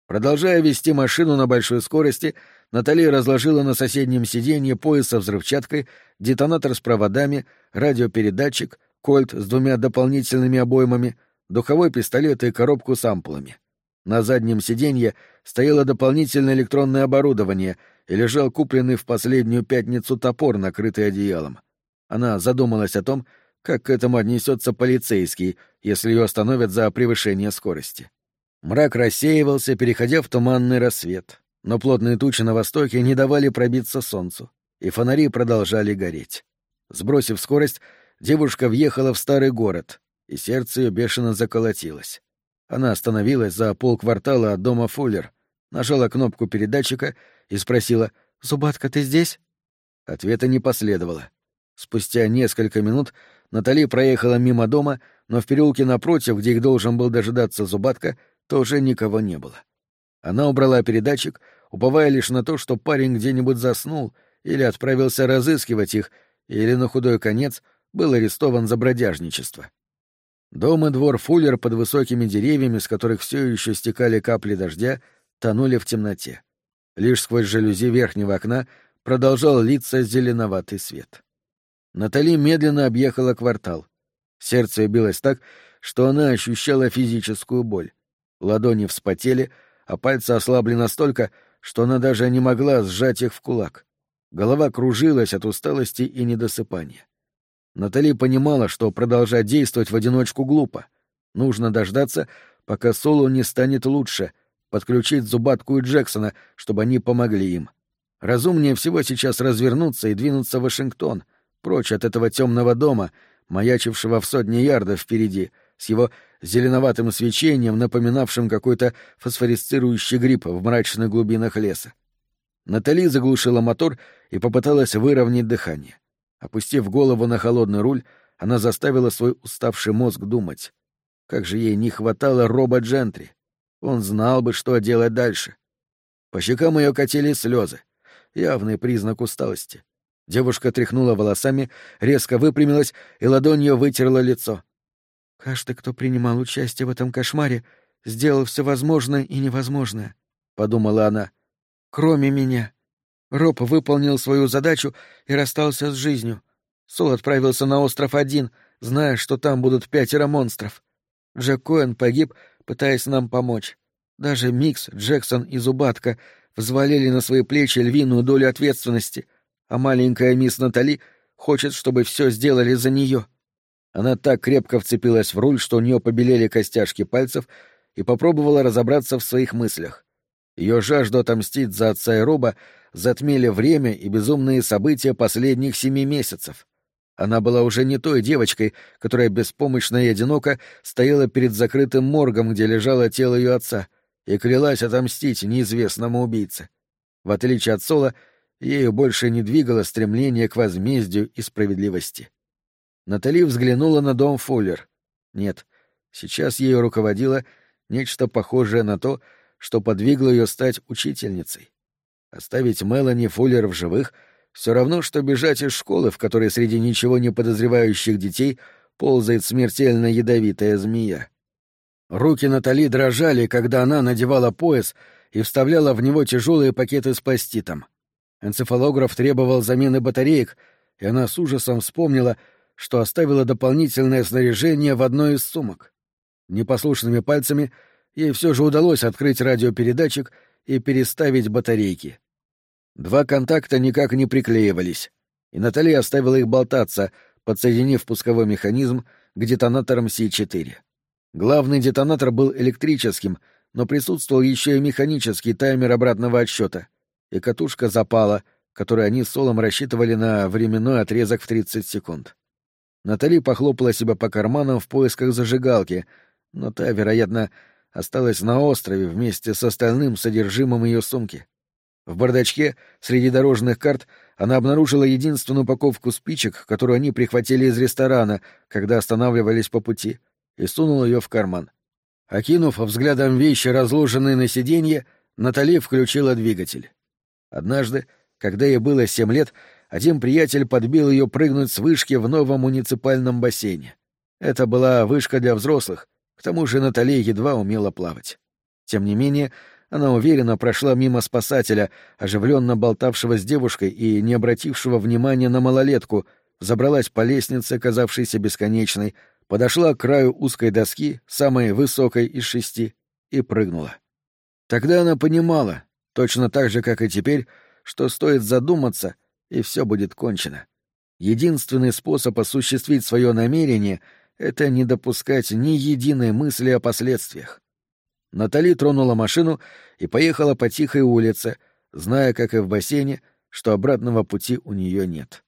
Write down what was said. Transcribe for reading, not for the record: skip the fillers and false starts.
Продолжая вести машину на большой скорости, Натали разложила на соседнем сиденье пояс со взрывчаткой, детонатор с проводами, радиопередатчик, кольт с 2 дополнительными обоймами, духовой пистолет и коробку с ампулами. На заднем сиденье стояло дополнительное электронное оборудование и лежал купленный в последнюю пятницу топор, накрытый одеялом. Она задумалась о том, как к этому отнесется полицейский, если ее остановят за превышение скорости. Мрак рассеивался, переходя в туманный рассвет, но плотные тучи на востоке не давали пробиться солнцу, и фонари продолжали гореть. Сбросив скорость, девушка въехала в старый город, и сердце ее бешено заколотилось. Она остановилась за полквартала от дома Фуллер, нажала кнопку передатчика и спросила: «Зубатка, ты здесь?» Ответа не последовало. Спустя несколько минут Натали проехала мимо дома, но в переулке напротив, где их должен был дожидаться Зубатка, тоже никого не было. Она убрала передатчик, уповая лишь на то, что парень где-нибудь заснул или отправился разыскивать их, или на худой конец был арестован за бродяжничество. Дом и двор Фуллер под высокими деревьями, с которых все еще стекали капли дождя, тонули в темноте. Лишь сквозь жалюзи верхнего окна продолжал литься зеленоватый свет. Натали медленно объехала квартал. Сердце ее билось так, что она ощущала физическую боль. Ладони вспотели, а пальцы ослабли настолько, что она даже не могла сжать их в кулак. Голова кружилась от усталости и недосыпания. Натали понимала, что продолжать действовать в одиночку глупо. Нужно дождаться, пока Солу не станет лучше, подключить Зубатку и Джексона, чтобы они помогли им. Разумнее всего сейчас развернуться и двинуться в Вашингтон, прочь от этого темного дома, маячившего в 100 ярдов впереди, с его зеленоватым свечением, напоминавшим какой-то фосфорисцирующий гриб в мрачных глубинах леса. Натали заглушила мотор и попыталась выровнять дыхание. Опустив голову на холодный руль, она заставила свой уставший мозг думать. Как же ей не хватало Роба Джентри. Он знал бы, что делать дальше. По щекам ее катились слезы. Явный признак усталости. Девушка тряхнула волосами, резко выпрямилась и ладонью вытерла лицо. «Каждый, кто принимал участие в этом кошмаре, сделал все возможное и невозможное», — подумала она. «Кроме меня. Роб выполнил свою задачу и расстался с жизнью. Сол отправился на остров один, зная, что там будут 5 монстров. Джек Коэн погиб, пытаясь нам помочь. Даже Микс, Джексон и Зубатка взвалили на свои плечи львиную долю ответственности, а маленькая мисс Натали хочет, чтобы все сделали за нее». Она так крепко вцепилась в руль, что у нее побелели костяшки пальцев, и попробовала разобраться в своих мыслях. Ее жажду отомстить за отца и Роба затмили время и безумные события последних 7 месяцев. Она была уже не той девочкой, которая беспомощно и одиноко стояла перед закрытым моргом, где лежало тело ее отца, и клялась отомстить неизвестному убийце. В отличие от Сола, ею больше не двигало стремление к возмездию и справедливости. Натали взглянула на дом Фуллер. Нет, сейчас ею руководило нечто похожее на то, что подвигло ее стать учительницей. Оставить Мелани Фуллер в живых — все равно, что бежать из школы, в которой среди ничего не подозревающих детей ползает смертельно ядовитая змея. Руки Натали дрожали, когда она надевала пояс и вставляла в него тяжелые пакеты с паститом. Энцефалограф требовал замены батареек, и она с ужасом вспомнила, что оставила дополнительное снаряжение в одной из сумок. Непослушными пальцами ей все же удалось открыть радиопередатчик и переставить батарейки. 2 контакта никак не приклеивались, и Натали оставила их болтаться, подсоединив пусковой механизм к детонаторам Си-4. Главный детонатор был электрическим, но присутствовал еще и механический таймер обратного отсчета, и катушка запала, которой они с Солом рассчитывали на временной отрезок в 30 секунд. Натали похлопала себя по карманам в поисках зажигалки, но та, вероятно, осталась на острове вместе с остальным содержимым ее сумки. В бардачке, среди дорожных карт, она обнаружила единственную упаковку спичек, которую они прихватили из ресторана, когда останавливались по пути, и сунула ее в карман. Окинув взглядом вещи, разложенные на сиденье, Натали включила двигатель. Однажды, когда ей было 7 лет, один приятель подбил ее прыгнуть с вышки в новом муниципальном бассейне. Это была вышка для взрослых, к тому же Натали едва умела плавать. Тем не менее, Она уверенно прошла мимо спасателя, оживленно болтавшего с девушкой и не обратившего внимания на малолетку, забралась по лестнице, казавшейся бесконечной, подошла к краю узкой доски, самой высокой из 6, и прыгнула. Тогда она понимала, точно так же, как и теперь, что стоит задуматься, и все будет кончено. Единственный способ осуществить свое намерение — это не допускать ни единой мысли о последствиях. Натали тронула машину и поехала по тихой улице, зная, как и в бассейне, что обратного пути у нее нет.